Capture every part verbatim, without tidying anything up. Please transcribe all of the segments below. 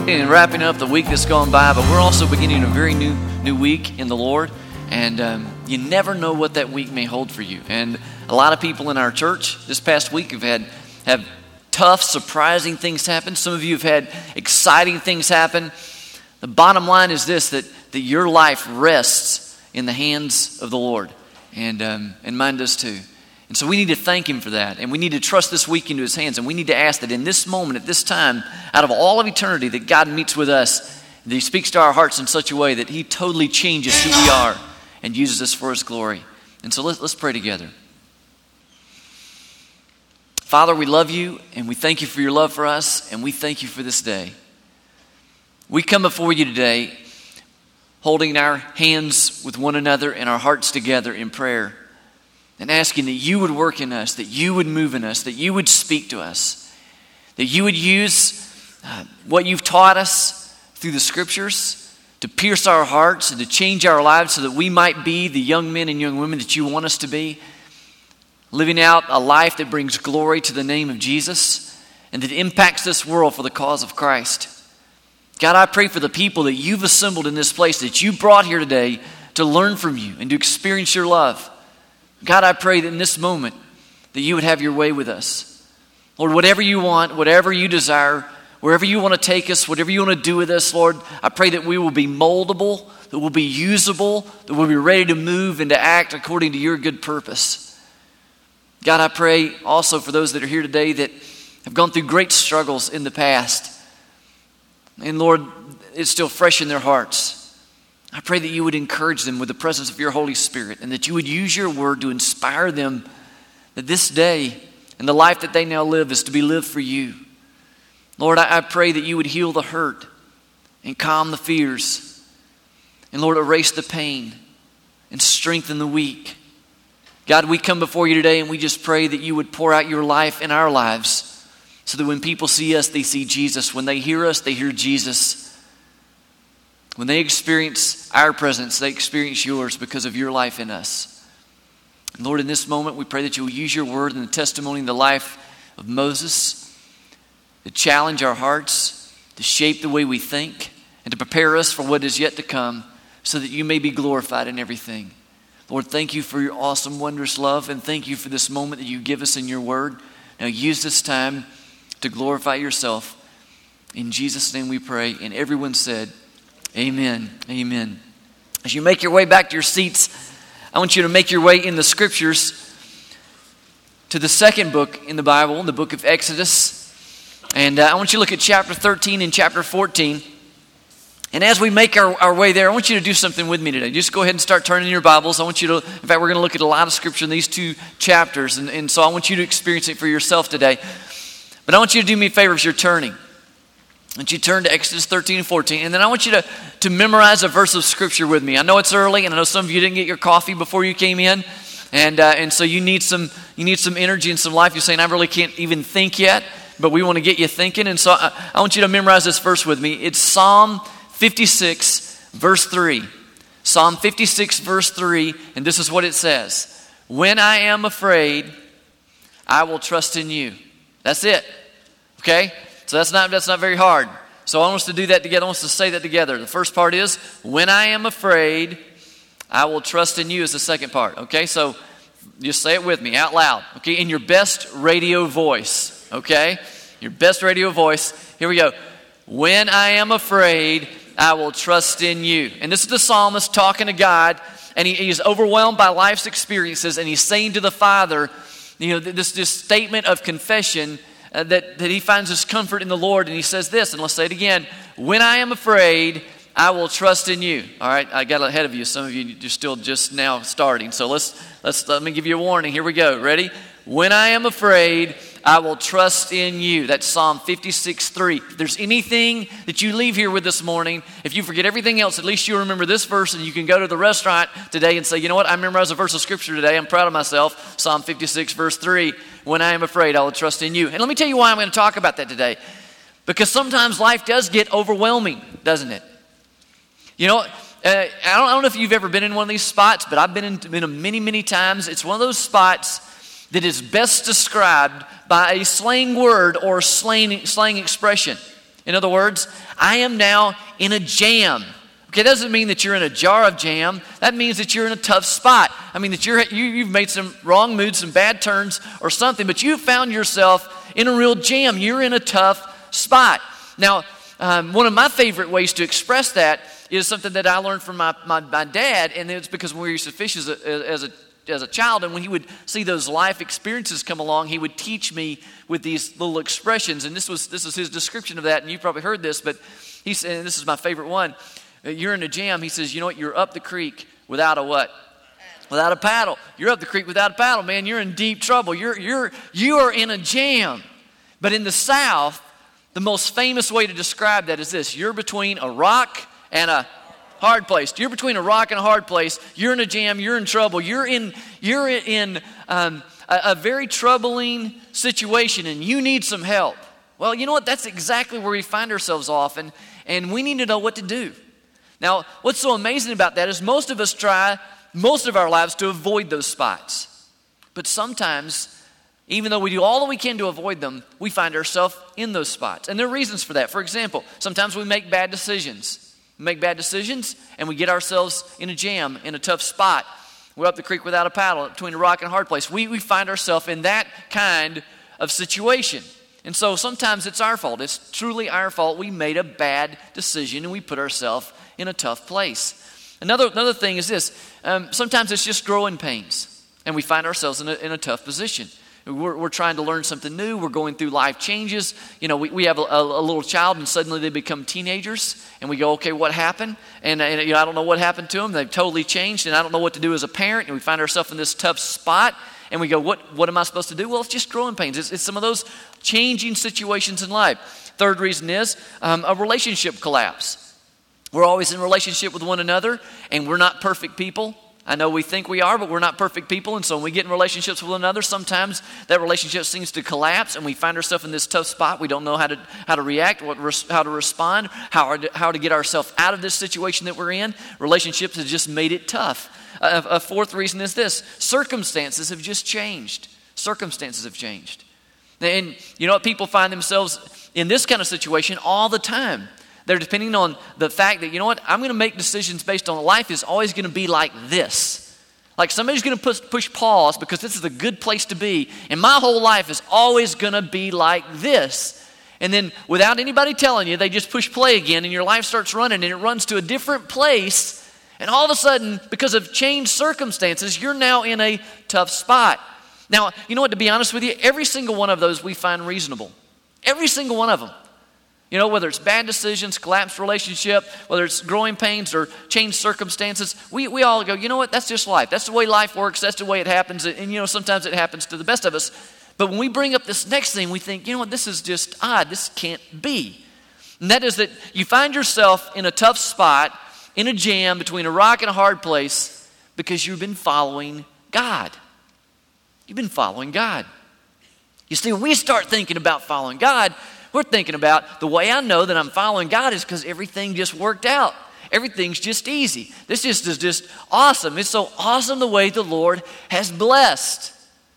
And wrapping up the week that's gone by, but we're also beginning a very new new week in the Lord, and um, you never know what that week may hold for you. And a lot of people in our church this past week have had have tough, surprising things happen. Some of you have had exciting things happen. The bottom line is this, that, that your life rests in the hands of the Lord, and um, and mine does too. And so we need to thank Him for that, and we need to trust this week into His hands, and we need to ask that in this moment, at this time, out of all of eternity, that God meets with us, that He speaks to our hearts in such a way that He totally changes who we are and uses us for His glory. And so let's, let's pray together. Father, we love You, and we thank You for Your love for us, and we thank You for this day. We come before You today, holding our hands with one another and our hearts together in prayer, and asking that You would work in us, that You would move in us, that You would speak to us, that You would use uh, what You've taught us through the Scriptures to pierce our hearts and to change our lives so that we might be the young men and young women that You want us to be, living out a life that brings glory to the name of Jesus and that impacts this world for the cause of Christ. God, I pray for the people that You've assembled in this place, that You brought here today to learn from You and to experience Your love. God, I pray that in this moment that You would have Your way with us. Lord, whatever You want, whatever You desire, wherever You want to take us, whatever You want to do with us, Lord, I pray that we will be moldable, that we'll be usable, that we'll be ready to move and to act according to Your good purpose. God, I pray also for those that are here today that have gone through great struggles in the past. And Lord, it's still fresh in their hearts. I pray that You would encourage them with the presence of Your Holy Spirit, and that You would use Your word to inspire them that this day and the life that they now live is to be lived for You. Lord, I, I pray that You would heal the hurt and calm the fears. And Lord, erase the pain and strengthen the weak. God, we come before You today and we just pray that You would pour out Your life in our lives so that when people see us, they see Jesus. When they hear us, they hear Jesus. When they experience our presence, they experience Yours because of Your life in us. And Lord, in this moment, we pray that You will use Your word and the testimony in the life of Moses to challenge our hearts, to shape the way we think, and to prepare us for what is yet to come so that You may be glorified in everything. Lord, thank You for Your awesome, wondrous love, and thank You for this moment that You give us in Your word. Now use this time to glorify Yourself. In Jesus' name we pray. And everyone said, amen. Amen. As you make your way back to your seats, I want you to make your way in the Scriptures to the second book in the Bible, the book of Exodus. And uh, I want you to look at chapter thirteen and chapter fourteen. And as we make our, our way there, I want you to do something with me today. Just go ahead and start turning your Bibles. I want you to, in fact, we're going to look at a lot of Scripture in these two chapters. And, and so I want you to experience it for yourself today. But I want you to do me a favor as you're turning. I want you to turn to Exodus thirteen and fourteen, and then I want you to, to memorize a verse of Scripture with me. I know it's early, and I know some of you didn't get your coffee before you came in, and uh, and so you need some you need some energy and some life. You're saying, I really can't even think yet, but we want to get you thinking, and so I, I want you to memorize this verse with me. It's Psalm fifty-six, verse three. Psalm fifty-six, verse three, and this is what it says. When I am afraid, I will trust in You. That's it, okay? So that's not that's not very hard. So I want us to do that together. I want us to say that together. The first part is, when I am afraid, I will trust in You is the second part. Okay, so just say it with me out loud. Okay, in your best radio voice. Okay, your best radio voice. Here we go. When I am afraid, I will trust in You. And this is the psalmist talking to God, and he, he's overwhelmed by life's experiences, and he's saying to the Father, you know, this, this statement of confession, Uh, that, that he finds his comfort in the Lord. And he says this, and let's say it again. When I am afraid, I will trust in You. All right, I got ahead of you. Some of you, you're still just now starting. So let's, let's let me give you a warning. Here we go. Ready? When I am afraid, I will trust in You. That's Psalm fifty-six, three. If there's anything that you leave here with this morning, if you forget everything else, at least you remember this verse, and you can go to the restaurant today and say, you know what, I memorized a verse of Scripture today. I'm proud of myself. Psalm fifty-six, verse three. When I am afraid, I will trust in You. And let me tell you why I'm going to talk about that today. Because sometimes life does get overwhelming, doesn't it? You know, uh, I, don't, I don't know if you've ever been in one of these spots, but I've been in, in them many, many times. It's one of those spots that is best described by a slang word or slang, slang expression. In other words, I am now in a jam. Okay, that doesn't mean that you're in a jar of jam. That means that you're in a tough spot. I mean that you're, you, you've made some wrong moves, some bad turns or something, but you found yourself in a real jam. You're in a tough spot. Now, um, one of my favorite ways to express that is something that I learned from my, my, my dad, and it's because when we used to fish as a, as a as a child, and when he would see those life experiences come along, he would teach me with these little expressions, and this was this is his description of that, and you've probably heard this, but he said, and this is my favorite one, you're in a jam, he says, you know what, you're up the creek without a what? Without a paddle. You're up the creek without a paddle, man, you're in deep trouble. You're, you're, you are in a jam. But in the South, the most famous way to describe that is this, you're between a rock and a hard place. You're between a rock and a hard place. You're in a jam. You're in trouble. You're in you're in um, a, a very troubling situation, and you need some help. Well, you know what? That's exactly where we find ourselves often, and we need to know what to do. Now, what's so amazing about that is most of us try most of our lives to avoid those spots, but sometimes, even though we do all that we can to avoid them, we find ourselves in those spots, and there are reasons for that. For example, sometimes we make bad decisions. We make bad decisions, and we get ourselves in a jam, in a tough spot. We're up the creek without a paddle, between a rock and a hard place. We, we find ourselves in that kind of situation. And so sometimes it's our fault. It's truly our fault. We made a bad decision, and we put ourselves in a tough place. Another, another thing is this. Um, sometimes it's just growing pains, and we find ourselves in a, in a tough position. We're, we're trying to learn something new. We're going through life changes. You know, we, we have a, a, a little child, and suddenly they become teenagers, and we go, okay, what happened? And, and you know, I don't know what happened to them. They've totally changed, and I don't know what to do as a parent, and we find ourselves in this tough spot, and we go, what, what am I supposed to do? Well, it's just growing pains. It's, it's some of those changing situations in life. Third reason is um, a relationship collapse. We're always in relationship with one another, and we're not perfect people. I know we think we are, but we're not perfect people. And so when we get in relationships with one another, sometimes that relationship seems to collapse and we find ourselves in this tough spot. We don't know how to how to react, what how to respond, how to, how to get ourselves out of this situation that we're in. Relationships have just made it tough. A, a fourth reason is this. Circumstances have just changed. Circumstances have changed. And you know what? People find themselves in this kind of situation all the time. They're depending on the fact that, you know what, I'm going to make decisions based on life is always going to be like this. Like somebody's going to push, push pause because this is a good place to be. And my whole life is always going to be like this. And then without anybody telling you, they just push play again and your life starts running and it runs to a different place. And all of a sudden, because of changed circumstances, you're now in a tough spot. Now, you know what, to be honest with you, every single one of those we find reasonable. Every single one of them. You know, whether it's bad decisions, collapsed relationship, whether it's growing pains or changed circumstances, we, we all go, you know what, that's just life. That's the way life works. That's the way it happens. And, you know, sometimes it happens to the best of us. But when we bring up this next thing, we think, you know what, this is just odd. This can't be. And that is that you find yourself in a tough spot, in a jam between a rock and a hard place because you've been following God. You've been following God. You see, when we start thinking about following God, we're thinking about the way I know that I'm following God is because everything just worked out. Everything's just easy. This just is just awesome. It's so awesome the way the Lord has blessed.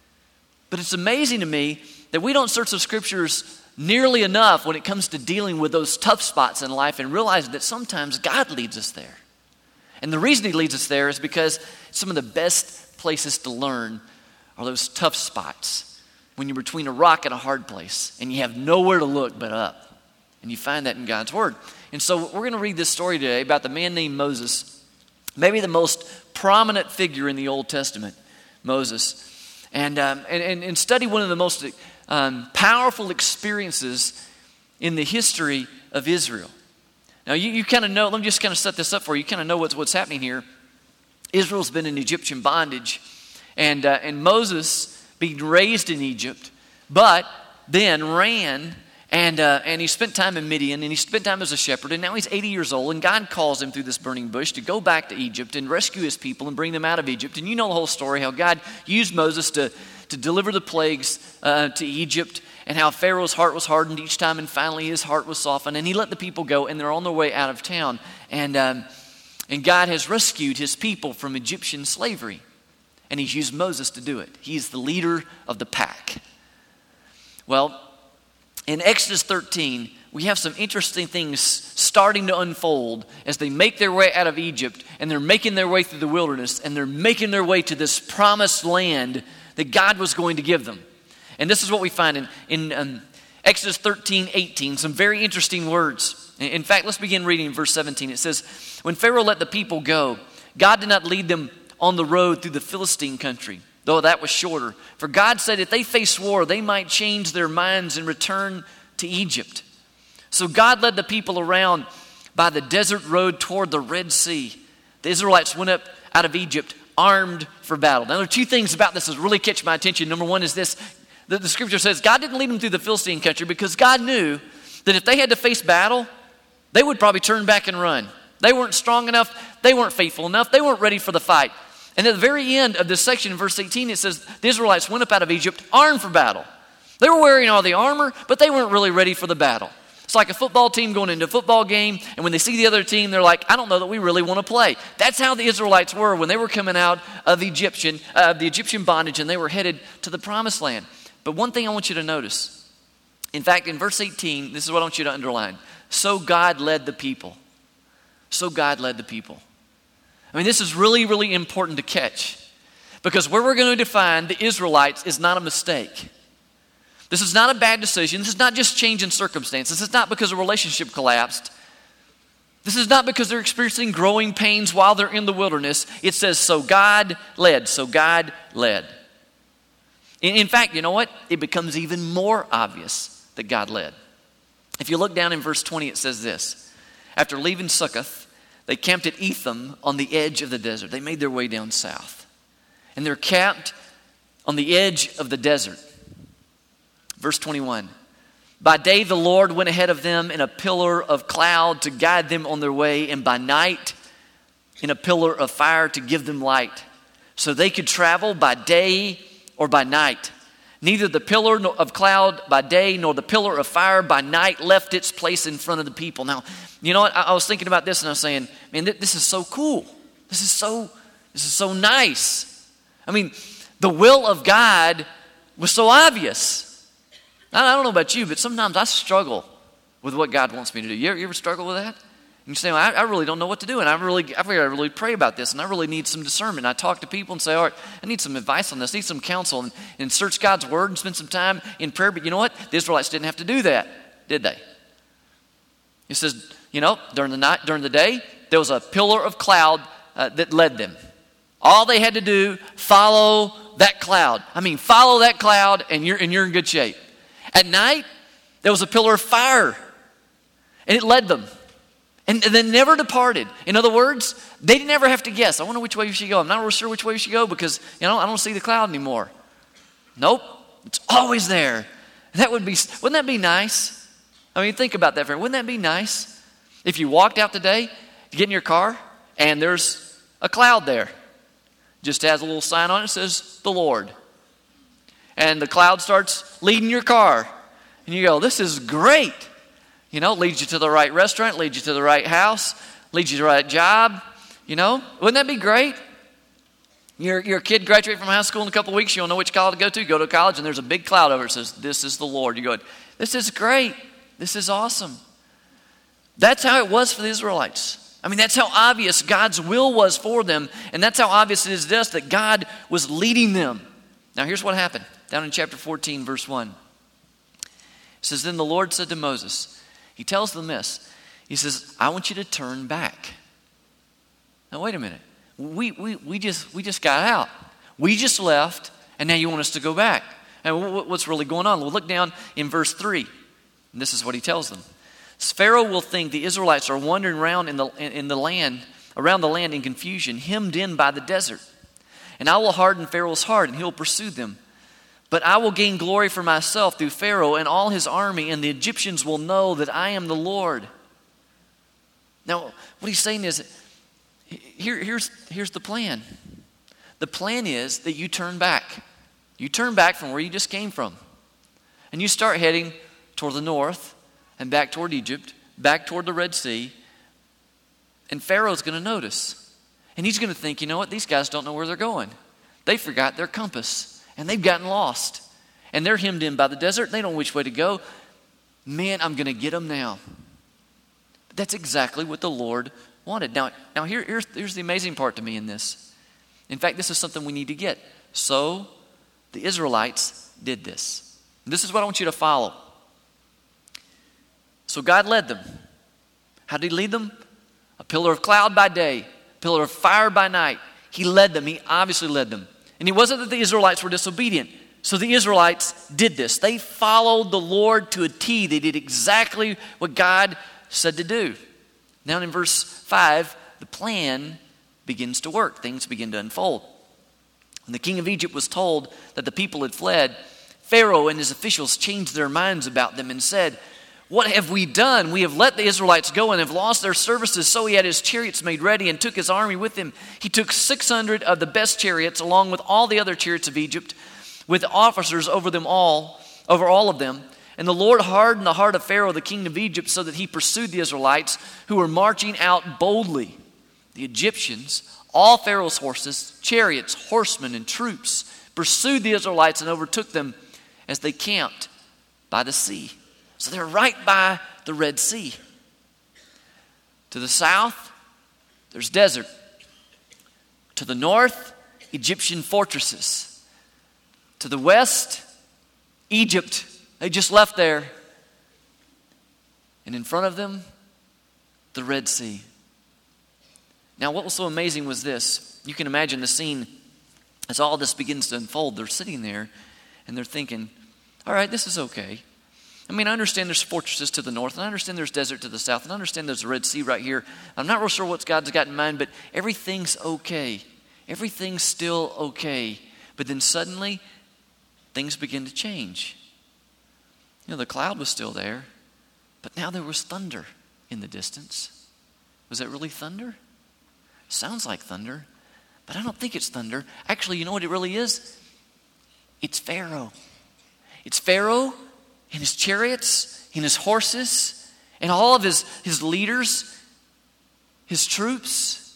But it's amazing to me that we don't search the scriptures nearly enough when it comes to dealing with those tough spots in life and realizing that sometimes God leads us there. And the reason he leads us there is because some of the best places to learn are those tough spots. When you're between a rock and a hard place and you have nowhere to look but up. And you find that in God's Word. And so we're going to read this story today about the man named Moses. Maybe the most prominent figure in the Old Testament, Moses. And, um, and, and study one of the most um, powerful experiences in the history of Israel. Now you, you kind of know, let me just kind of set this up for you. You kind of know what's, what's happening here. Israel's been in Egyptian bondage. And, uh, and Moses, being raised in Egypt, but then ran and uh, and he spent time in Midian and he spent time as a shepherd and now he's eighty years old and God calls him through this burning bush to go back to Egypt and rescue his people and bring them out of Egypt. And you know the whole story, how God used Moses to, to deliver the plagues uh, to Egypt and how Pharaoh's heart was hardened each time and finally his heart was softened and he let the people go and they're on their way out of town. And, um, and God has rescued his people from Egyptian slavery. And he's used Moses to do it. He's the leader of the pack. Well, in Exodus thirteen, we have some interesting things starting to unfold as they make their way out of Egypt, and they're making their way through the wilderness, and they're making their way to this promised land that God was going to give them. And this is what we find in, in um, Exodus thirteen, eighteen, some very interesting words. In fact, let's begin reading in verse seventeen. It says, when Pharaoh let the people go, God did not lead them on the road through the Philistine country, though that was shorter. For God said if they face war, they might change their minds and return to Egypt. So God led the people around by the desert road toward the Red Sea. The Israelites went up out of Egypt armed for battle. Now, there are two things about this that really catch my attention. Number one is this. The, the scripture says God didn't lead them through the Philistine country because God knew that if they had to face battle, they would probably turn back and run. They weren't strong enough. They weren't faithful enough. They weren't ready for the fight. And at the very end of this section in verse eighteen, it says the Israelites went up out of Egypt armed for battle. They were wearing all the armor, but they weren't really ready for the battle. It's like a football team going into a football game, and when they see the other team, they're like, I don't know that we really want to play. That's how the Israelites were when they were coming out of Egyptian, uh, the Egyptian bondage, and they were headed to the promised land. But one thing I want you to notice, in fact, in verse eighteen, this is what I want you to underline. So God led the people. So God led the people. I mean, this is really, really important to catch, because where we're going to define the Israelites is not a mistake. This is not a bad decision. This is not just change in circumstances. This is not because a relationship collapsed. This is not because they're experiencing growing pains while they're in the wilderness. It says, so God led. So God led. In, in fact, you know what? It becomes even more obvious that God led. If you look down in verse twenty, it says this. After leaving Succoth, they camped at Etham on the edge of the desert. They made their way down south. And they're camped on the edge of the desert. Verse twenty-one. By day the Lord went ahead of them in a pillar of cloud to guide them on their way, and by night in a pillar of fire to give them light, so they could travel by day or by night. Neither the pillar of cloud by day nor the pillar of fire by night left its place in front of the people. Now, you know what? I, I was thinking about this and I was saying, man, th- this is so cool. This is so, this is so nice. I mean, the will of God was so obvious. I don't know about you, but sometimes I struggle with what God wants me to do. You ever, you ever struggle with that? And you say, well, I, I really don't know what to do, and I really, I figure I really pray about this, and I really need some discernment. And I talk to people and say, all right, I need some advice on this, I need some counsel, and, and search God's word and spend some time in prayer. But you know what? The Israelites didn't have to do that, did they? It says, you know, during the night, during the day, there was a pillar of cloud uh, that led them. All they had to do, follow that cloud. I mean, follow that cloud, and you're and you're in good shape. At night, there was a pillar of fire, and it led them. And they never departed. In other words, they didn't ever have to guess. I wonder which way you should go. I'm not real sure which way you should go because, you know, I don't see the cloud anymore. Nope. It's always there. That would be, wouldn't that be nice? I mean, think about that, friend. Wouldn't that be nice if you walked out today, you get in your car, and there's a cloud there. Just has a little sign on it that says, the Lord. And the cloud starts leading your car. And you go, this is great. You know, leads you to the right restaurant, leads you to the right house, leads you to the right job. You know, wouldn't that be great? Your, your kid graduates from high school in a couple of weeks. You don't know which college to go to. You go to college and there's a big cloud over it that says, this is the Lord. You go, this is great. This is awesome. That's how it was for the Israelites. I mean, that's how obvious God's will was for them. And that's how obvious it is to us that God was leading them. Now, here's what happened. Down in chapter fourteen, verse one. It says, then the Lord said to Moses, he tells them this. He says, I want you to turn back. Now, wait a minute. We, we, we, just, we just got out. We just left, and now you want us to go back. And what's really going on? We'll look down in verse three. And this is what he tells them. Pharaoh will think the Israelites are wandering around in the, in the land, around the land in confusion, hemmed in by the desert. And I will harden Pharaoh's heart, and he'll pursue them. But I will gain glory for myself through Pharaoh and all his army, and the Egyptians will know that I am the Lord. Now, what he's saying is, here, here's, here's the plan. The plan is that you turn back. You turn back from where you just came from. And you start heading toward the north and back toward Egypt, back toward the Red Sea. And Pharaoh's going to notice. And he's going to think, you know what, these guys don't know where they're going. They forgot their compass. And they've gotten lost. And they're hemmed in by the desert. They don't know which way to go. man, I'm going to get them now. But that's exactly what the Lord wanted. Now, now here, here's, here's the amazing part to me in this. In fact, this is something we need to get. So the Israelites did this. And this is what I want you to follow. So God led them. How did he lead them? A pillar of cloud by day, pillar of fire by night. He led them. He obviously led them. And it wasn't that the Israelites were disobedient. So the Israelites did this. They followed the Lord to a T. They did exactly what God said to do. Now in verse five, the plan begins to work. Things begin to unfold. When the king of Egypt was told that the people had fled, Pharaoh and his officials changed their minds about them and said, "What have we done? We have let the Israelites go and have lost their services." So he had his chariots made ready and took his army with him. He took six hundred of the best chariots along with all the other chariots of Egypt, with officers over them all, over all of them. And the Lord hardened the heart of Pharaoh, the king of Egypt, so that he pursued the Israelites who were marching out boldly. The Egyptians, all Pharaoh's horses, chariots, horsemen, and troops, pursued the Israelites and overtook them as they camped by the sea. So they're right by the Red Sea. To the south, there's desert. To the north, Egyptian fortresses. To the west, Egypt. They just left there. And in front of them, the Red Sea. Now, what was so amazing was this. You can imagine the scene as all this begins to unfold. They're sitting there and they're thinking, all right, this is okay. I mean, I understand there's fortresses to the north, and I understand there's desert to the south, and I understand there's a Red Sea right here. I'm not real sure what God's got in mind, but everything's okay. Everything's still okay. But then suddenly, things begin to change. You know, the cloud was still there, but now there was thunder in the distance. Was that really thunder? Sounds like thunder, but I don't think it's thunder. Actually, you know what it really is? It's Pharaoh. It's Pharaoh and his chariots and his horses and all of his, his leaders, his troops,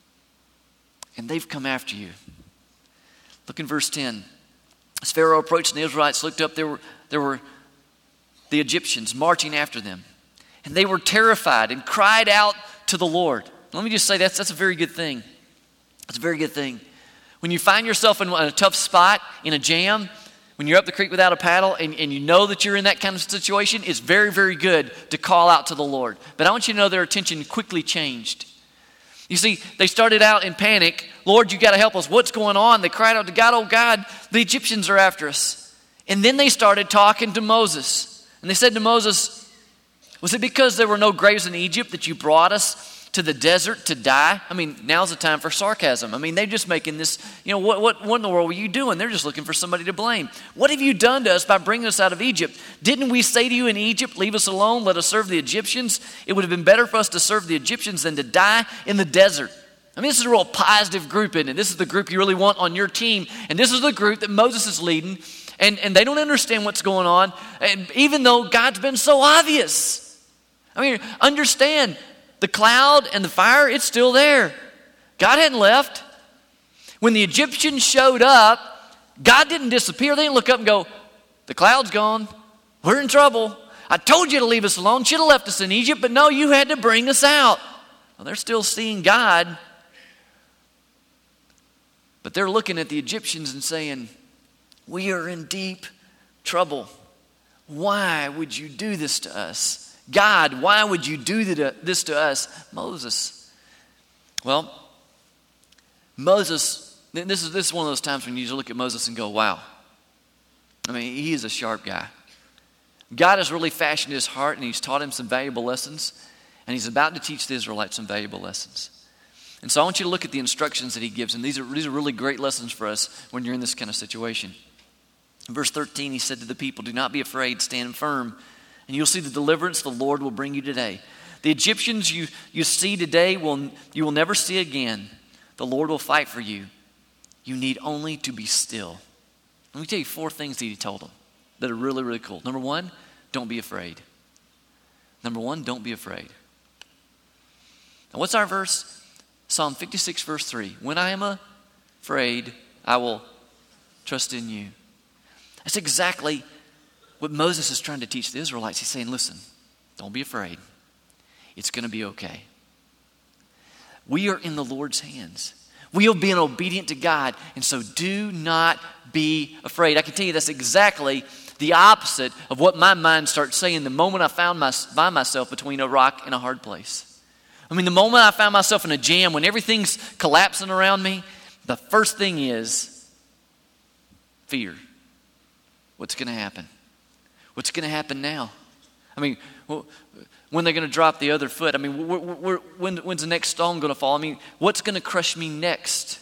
and they've come after you. Look in verse ten. As Pharaoh approached and the Israelites looked up, there were, there were the Egyptians marching after them. And they were terrified and cried out to the Lord. Let me just say that's, that's a very good thing. That's a very good thing. When you find yourself in a tough spot, in a jam, when you're up the creek without a paddle and, and you know that you're in that kind of situation, it's very, very good to call out to the Lord. But I want you to know their attention quickly changed. You see, they started out in panic. Lord, you got to help us. What's going on? They cried out to God, oh God, the Egyptians are after us. And then they started talking to Moses. And they said to Moses, was it because there were no graves in Egypt that you brought us to the desert to die? I mean, now's the time for sarcasm. I mean, they're just making this, you know, what, what, what in the world were you doing? They're just looking for somebody to blame. What have you done to us by bringing us out of Egypt? Didn't we say to you in Egypt, leave us alone, let us serve the Egyptians? It would have been better for us to serve the Egyptians than to die in the desert. I mean, this is a real positive group, isn't it? This is the group you really want on your team. And this is the group that Moses is leading. And, and they don't understand what's going on, and even though God's been so obvious. I mean, understand, the cloud and the fire, it's still there. God hadn't left. When the Egyptians showed up, God didn't disappear. They didn't look up and go, the cloud's gone. We're in trouble. I told you to leave us alone. Should have left us in Egypt, but no, you had to bring us out. Well, they're still seeing God. But they're looking at the Egyptians and saying, we are in deep trouble. Why would you do this to us? God, why would you do this to us? Moses. Well, Moses, this is, this is one of those times when you just look at Moses and go, wow. I mean, he is a sharp guy. God has really fashioned his heart and he's taught him some valuable lessons. And he's about to teach the Israelites some valuable lessons. And so I want you to look at the instructions that he gives. And these are, these are really great lessons for us when you're in this kind of situation. In verse thirteen, he said to the people, do not be afraid, stand firm, and you'll see the deliverance the Lord will bring you today. The Egyptians you, you see today, will you will never see again. The Lord will fight for you. You need only to be still. Let me tell you four things that he told them that are really, really cool. Number one, don't be afraid. Number one, don't be afraid. Now what's our verse? Psalm fifty-six, verse three. When I am afraid, I will trust in you. That's exactly what Moses is trying to teach the Israelites, he's saying, listen, don't be afraid. It's going to be okay. We are in the Lord's hands. We are being obedient to God, and so do not be afraid. I can tell you that's exactly the opposite of what my mind starts saying the moment I found my, find myself between a rock and a hard place. I mean, the moment I found myself in a jam, when everything's collapsing around me, the first thing is fear. What's going to happen? What's going to happen now? I mean, well, when they're going to drop the other foot? I mean, we're, we're, when, when's the next stone going to fall? I mean, what's going to crush me next?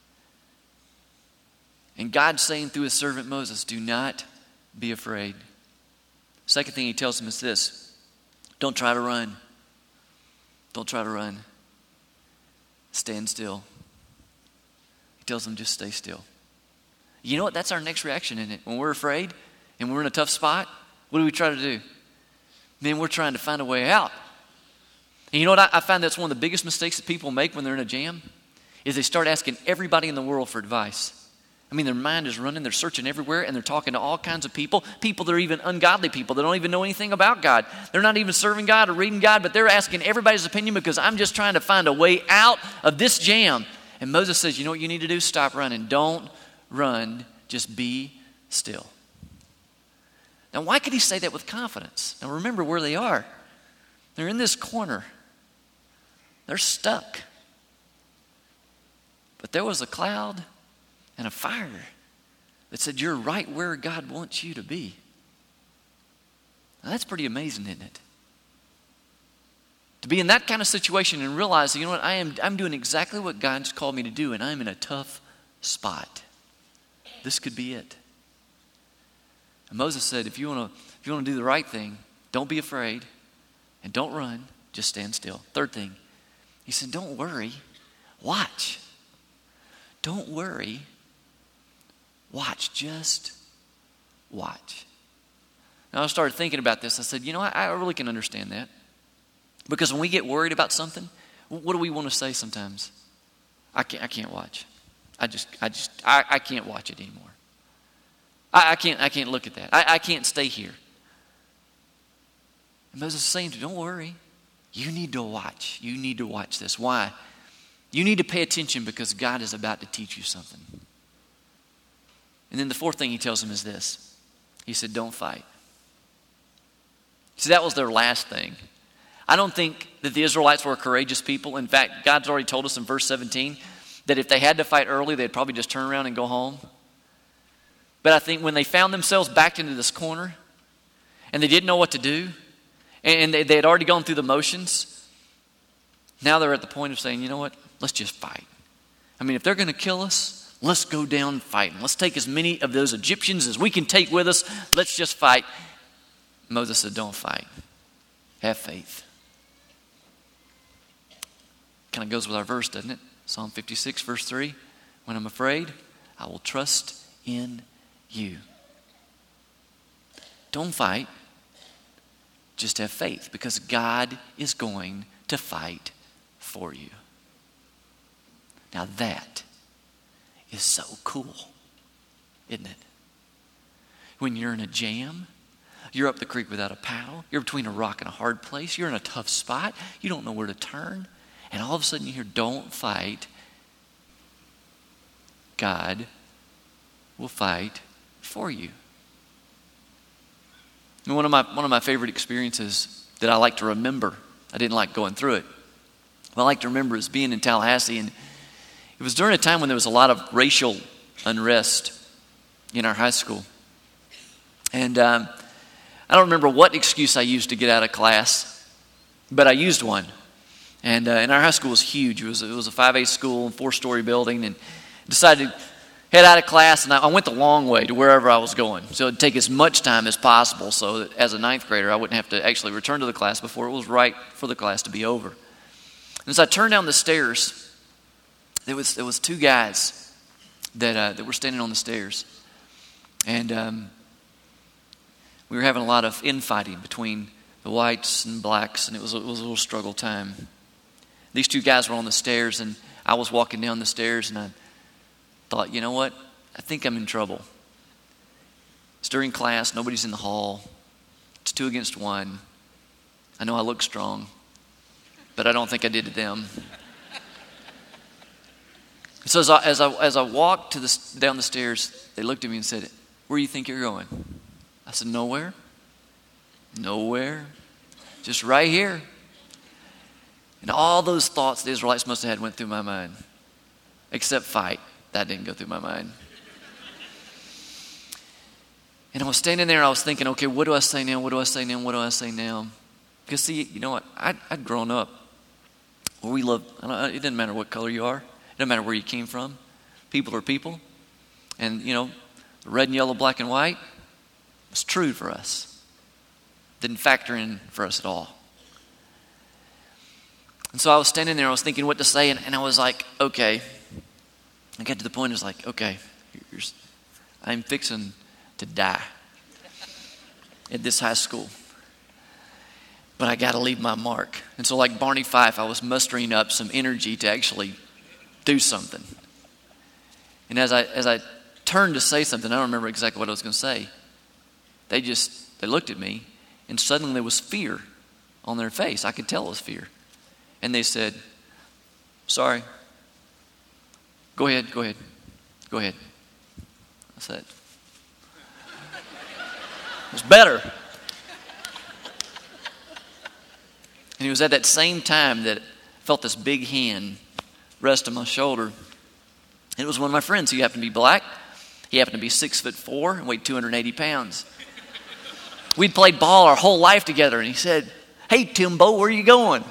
And God's saying through his servant Moses, do not be afraid. Second thing he tells him is this: don't try to run. Don't try to run. Stand still. He tells them just stay still. You know what? That's our next reaction, isn't it? When we're afraid and we're in a tough spot, what do we try to do? Man, we're trying to find a way out. And you know what? I, I find that's one of the biggest mistakes that people make when they're in a jam is they start asking everybody in the world for advice. I mean, their mind is running, they're searching everywhere, and they're talking to all kinds of people, people that are even ungodly people that don't even know anything about God. They're not even serving God or reading God, but they're asking everybody's opinion because I'm just trying to find a way out of this jam. And Moses says, you know what you need to do? Stop running. Don't run. Just be still. Now, why could he say that with confidence? Now, remember where they are. They're in this corner. They're stuck. But there was a cloud and a fire that said, you're right where God wants you to be. Now, that's pretty amazing, isn't it? To be in that kind of situation and realize, you know what, I am, I'm doing exactly what God's called me to do, and I'm in a tough spot. This could be it. And Moses said, if you want to if you want to do the right thing, don't be afraid and don't run, just stand still. Third thing, he said, don't worry, watch. Don't worry, watch, just watch. Now I started thinking about this. I said, you know, I, I really can understand that. Because when we get worried about something, what do we want to say sometimes? I can't I can't watch. I just I just I, I can't watch it anymore. I, I can't I can't look at that. I, I can't stay here. And Moses is saying to you, don't worry. You need to watch. You need to watch this. Why? You need to pay attention because God is about to teach you something. And then the fourth thing he tells him is this. He said, don't fight. See, that was their last thing. I don't think that the Israelites were courageous people. In fact, God's already told us in verse seventeen that if they had to fight early, they'd probably just turn around and go home. But I think when they found themselves backed into this corner and they didn't know what to do, and they, they had already gone through the motions, now they're at the point of saying, you know what, let's just fight. I mean, if they're going to kill us, let's go down fighting. Let's take as many of those Egyptians as we can take with us. Let's just fight. Moses said, don't fight. Have faith. Kind of goes with our verse, doesn't it? Psalm fifty-six, verse three. When I'm afraid, I will trust in you. Don't fight. Just have faith because God is going to fight for you. Now that is so cool, isn't it? When you're in a jam, you're up the creek without a paddle, you're between a rock and a hard place, you're in a tough spot, you don't know where to turn, and all of a sudden you hear, don't fight. God will fight for you. And one of my one of my favorite experiences that I like to remember, I didn't like going through it, what I like to remember is being in Tallahassee, and it was during a time when there was a lot of racial unrest in our high school. And um, I don't remember what excuse I used to get out of class, but I used one. And, uh, and our high school was huge. It was, it was a five A school, four-story building, and decided to head out of class, and I, I went the long way to wherever I was going. So it would take as much time as possible so that as a ninth grader, I wouldn't have to actually return to the class before it was right for the class to be over. And as I turned down the stairs, there was there was two guys that uh, that were standing on the stairs. And um, we were having a lot of infighting between the whites and blacks, and it was, it was a little struggle time. These two guys were on the stairs, and I was walking down the stairs, and I thought, you know what? I think I'm in trouble. It's during class. Nobody's in the hall. It's two against one. I know I look strong, but I don't think I did to them. So as I, as I, as I walked to the, down the stairs, they looked at me and said, "Where do you think you're going?" I said, "Nowhere. Nowhere. Just right here." And all those thoughts the Israelites must have had went through my mind. Except fight. That didn't go through my mind. And I was standing there and I was thinking, okay, what do I say now? What do I say now? What do I say now? Because see, you know what? I'd, I'd grown up where we love, I don't, it doesn't matter what color you are. It doesn't matter where you came from. People are people. And, you know, red and yellow, black and white, it's true for us. Didn't factor in for us at all. And so I was standing there, I was thinking what to say, and, and I was like, okay. I got to the point, I was like, okay, here's, I'm fixing to die at this high school. But I got to leave my mark. And so like Barney Fife, I was mustering up some energy to actually do something. And as I as I turned to say something, I don't remember exactly what I was going to say. They just, they looked at me, and suddenly there was fear on their face. I could tell it was fear. And they said, "Sorry. Go ahead, go ahead, go ahead." I said, it was better. And it was at that same time that I felt this big hand rest on my shoulder. It was one of my friends who happened to be black. He happened to be six foot four and weighed two hundred eighty pounds. We'd played ball our whole life together, and he said, "Hey, Timbo, where are you going?"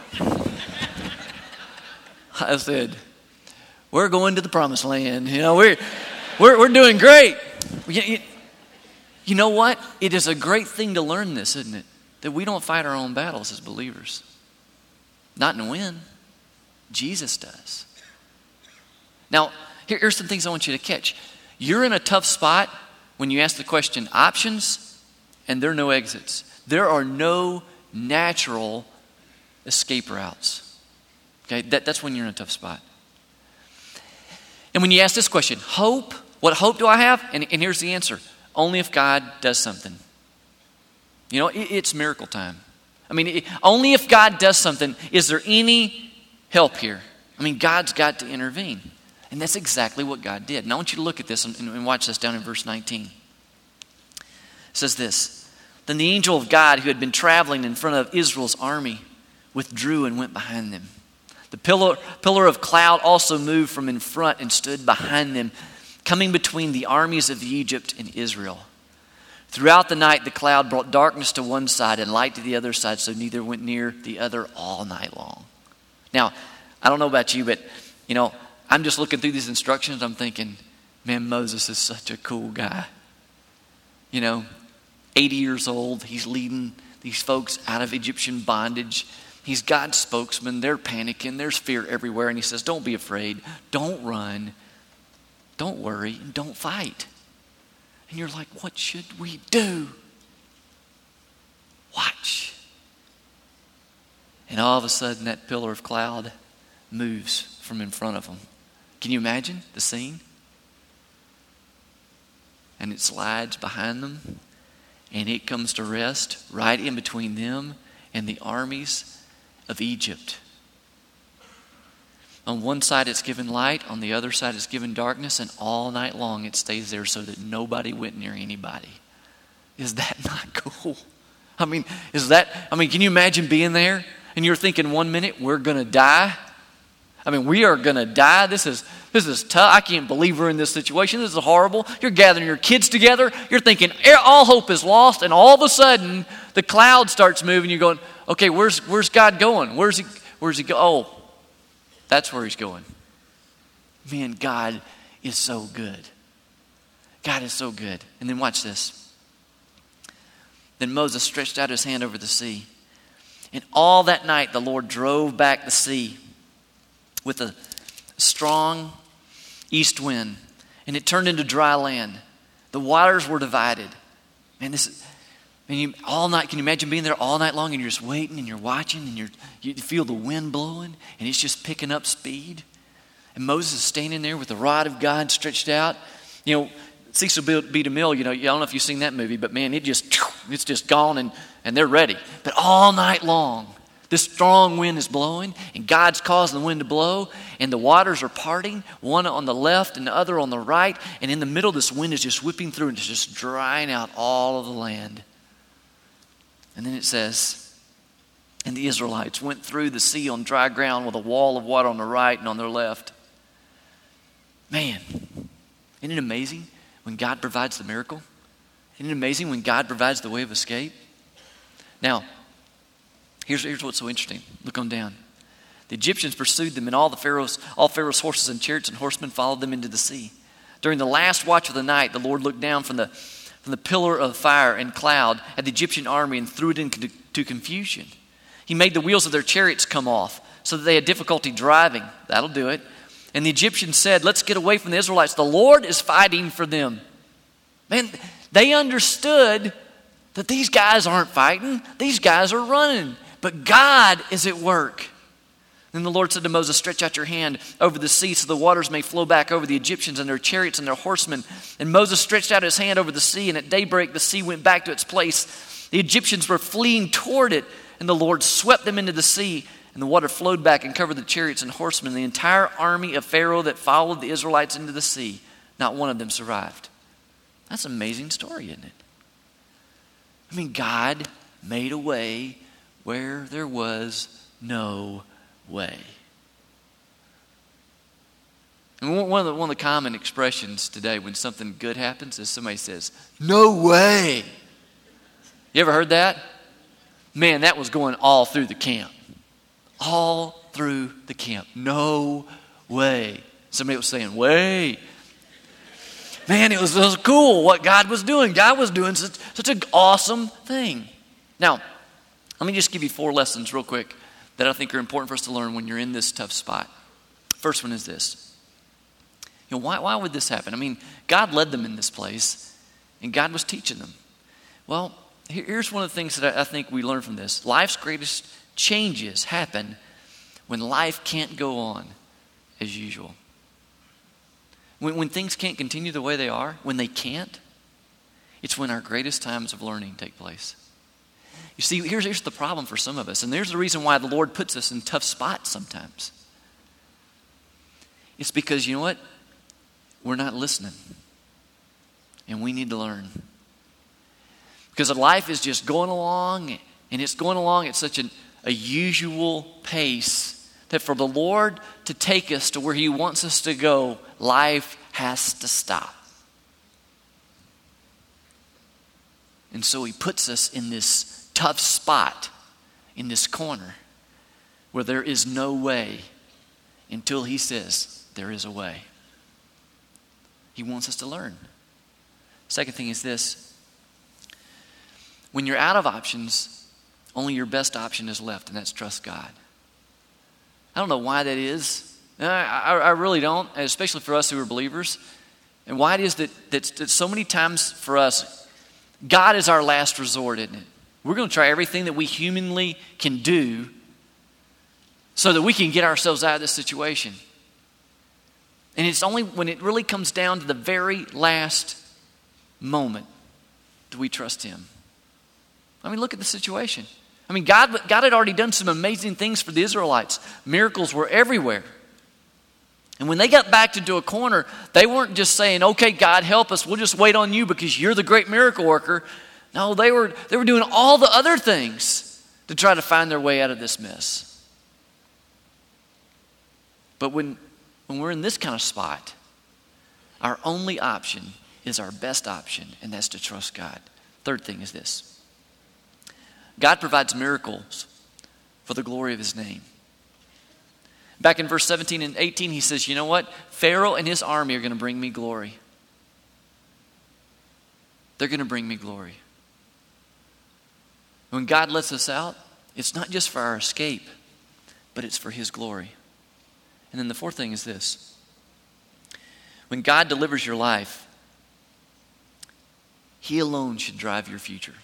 I said, "We're going to the promised land. You know, we're we're we're doing great." You, you, you know what? It is a great thing to learn this, isn't it? That we don't fight our own battles as believers. Not and win. Jesus does. Now, here, here's some things I want you to catch. You're in a tough spot when you ask the question options, and there are no exits. There are no natural escape routes. Okay, that, that's when you're in a tough spot. And when you ask this question, hope, what hope do I have? And, and here's the answer. Only if God does something. You know, it, it's miracle time. I mean, it, only if God does something is there any help here. I mean, God's got to intervene. And that's exactly what God did. And I want you to look at this and, and watch this down in verse nineteen. It says this, "Then the angel of God who had been traveling in front of Israel's army withdrew and went behind them. The pillar, pillar of cloud also moved from in front and stood behind them, coming between the armies of Egypt and Israel. Throughout the night, the cloud brought darkness to one side and light to the other side, so neither went near the other all night long." Now, I don't know about you, but, you know, I'm just looking through these instructions. I'm thinking, man, Moses is such a cool guy. You know, eighty years old. He's leading these folks out of Egyptian bondage. He's God's spokesman. They're panicking. There's fear everywhere. And he says, don't be afraid. Don't run. Don't worry. And don't fight. And you're like, what should we do? Watch. And all of a sudden, that pillar of cloud moves from in front of them. Can you imagine the scene? And it slides behind them, and it comes to rest right in between them and the armies of Egypt. On one side it's given light, on the other side it's given darkness, and all night long it stays there so that nobody went near anybody. Is that not cool? I mean, is that, I mean, can you imagine being there and you're thinking one minute we're going to die? I mean, we are going to die. This is this is tough. I can't believe we're in this situation. This is horrible. You're gathering your kids together. You're thinking all hope is lost, and all of a sudden the cloud starts moving. You're going, okay, where's where's God going? Where's he where's he go? Oh, that's where he's going. Man, God is so good. God is so good. And then watch this. Then Moses stretched out his hand over the sea. And all that night the Lord drove back the sea with a strong east wind, and it turned into dry land. The waters were divided. Man, this is, and you, all night, can you imagine being there all night long and you're just waiting and you're watching and you're, you feel the wind blowing and it's just picking up speed? And Moses is standing there with the rod of God stretched out. You know, Cecil B. DeMille, you know, I don't know if you've seen that movie, but man, it just, it's just gone and, and they're ready. But all night long, this strong wind is blowing, and God's causing the wind to blow, and the waters are parting, one on the left and the other on the right, and in the middle, this wind is just whipping through and it's just drying out all of the land. And then it says, and the Israelites went through the sea on dry ground with a wall of water on the right and on their left. Man, isn't it amazing when God provides the miracle? Isn't it amazing when God provides the way of escape? Now, Here's, here's what's so interesting. Look on down. The Egyptians pursued them, and all the Pharaoh's, all Pharaoh's horses and chariots and horsemen followed them into the sea. During the last watch of the night, the Lord looked down from the, from the pillar of fire and cloud at the Egyptian army and threw it into to confusion. He made the wheels of their chariots come off so that they had difficulty driving. That'll do it. And the Egyptians said, let's get away from the Israelites. The Lord is fighting for them. Man, they understood that these guys aren't fighting. These guys are running. But God is at work. Then the Lord said to Moses, stretch out your hand over the sea so the waters may flow back over the Egyptians and their chariots and their horsemen. And Moses stretched out his hand over the sea, and at daybreak the sea went back to its place. The Egyptians were fleeing toward it, and the Lord swept them into the sea, and the water flowed back and covered the chariots and horsemen. The entire army of Pharaoh that followed the Israelites into the sea, not one of them survived. That's an amazing story, isn't it? I mean, God made a way where there was no way. And one of the, one of the common expressions today when something good happens is somebody says, no way. You ever heard that? Man, that was going all through the camp. All through the camp. No way. Somebody was saying, way. Man, it was, it was cool what God was doing. God was doing such, such an awesome thing. Now, let me just give you four lessons real quick that I think are important for us to learn when you're in this tough spot. First one is this. You know, why, why would this happen? I mean, God led them in this place, and God was teaching them. Well, here, here's one of the things that I, I think we learn from this. Life's greatest changes happen when life can't go on as usual. When, when things can't continue the way they are, when they can't, it's when our greatest times of learning take place. You see, here's, here's the problem for some of us, and there's the reason why the Lord puts us in tough spots sometimes. It's because, you know what? We're not listening, and we need to learn. Because life is just going along, and it's going along at such an, a usual pace that for the Lord to take us to where He wants us to go, life has to stop. And so He puts us in this tough spot, in this corner, where there is no way until He says there is a way. He wants us to learn. Second thing is this. When you're out of options, only your best option is left, and that's trust God. I don't know why that is. I, I, I really don't, especially for us who are believers. And why it is that, that, that so many times for us, God is our last resort, isn't it? We're going to try everything that we humanly can do so that we can get ourselves out of this situation. And it's only when it really comes down to the very last moment do we trust Him. I mean, look at the situation. I mean, God, God had already done some amazing things for the Israelites. Miracles were everywhere. And when they got backed into a corner, they weren't just saying, okay, God, help us. We'll just wait on you because you're the great miracle worker. No, they were, they were doing all the other things to try to find their way out of this mess. But when, when we're in this kind of spot, our only option is our best option, and that's to trust God. Third thing is this. God provides miracles for the glory of His name. Back in verse seventeen and eighteen, He says, you know what? Pharaoh and his army are going to bring me glory. They're going to bring me glory. When God lets us out, it's not just for our escape, but it's for His glory. And then the fourth thing is this. When God delivers your life, He alone should drive your future.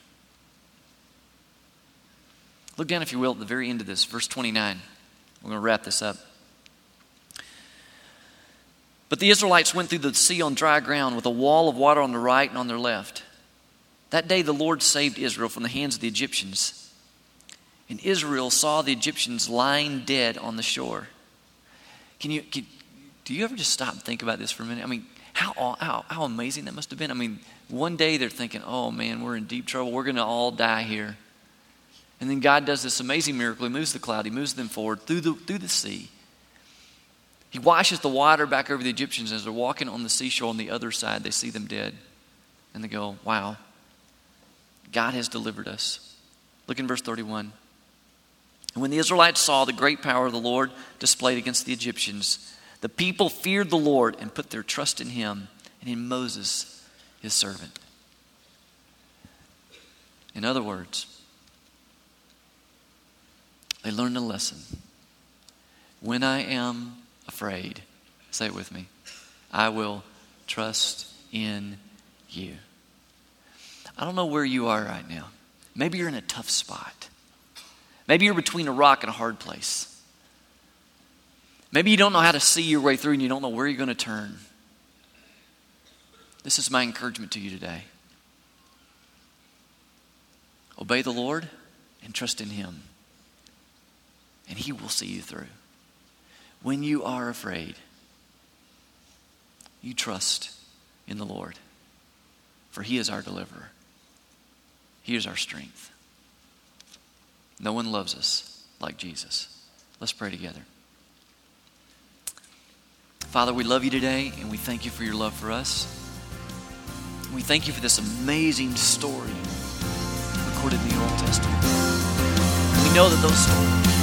Look down, if you will, at the very end of this, verse twenty-nine. We're going to wrap this up. But the Israelites went through the sea on dry ground with a wall of water on the right and on their left. That day the Lord saved Israel from the hands of the Egyptians. And Israel saw the Egyptians lying dead on the shore. Can you, can, do you ever just stop and think about this for a minute? I mean, how, how, how amazing that must have been. I mean, one day they're thinking, oh man, we're in deep trouble. We're going to all die here. And then God does this amazing miracle. He moves the cloud. He moves them forward through the, through the sea. He washes the water back over the Egyptians. As they're walking on the seashore on the other side, they see them dead. And they go, wow, God has delivered us. Look in verse thirty-one. And when the Israelites saw the great power of the Lord displayed against the Egyptians, the people feared the Lord and put their trust in him and in Moses, his servant. In other words, they learned a lesson. When I am afraid, say it with me, I will trust in you. I don't know where you are right now. Maybe you're in a tough spot. Maybe you're between a rock and a hard place. Maybe you don't know how to see your way through and you don't know where you're going to turn. This is my encouragement to you today. Obey the Lord and trust in him. And he will see you through. When you are afraid, you trust in the Lord. For he is our deliverer. He is our strength. No one loves us like Jesus. Let's pray together. Father, we love you today, and we thank you for your love for us. We thank you for this amazing story recorded in the Old Testament. We know that those stories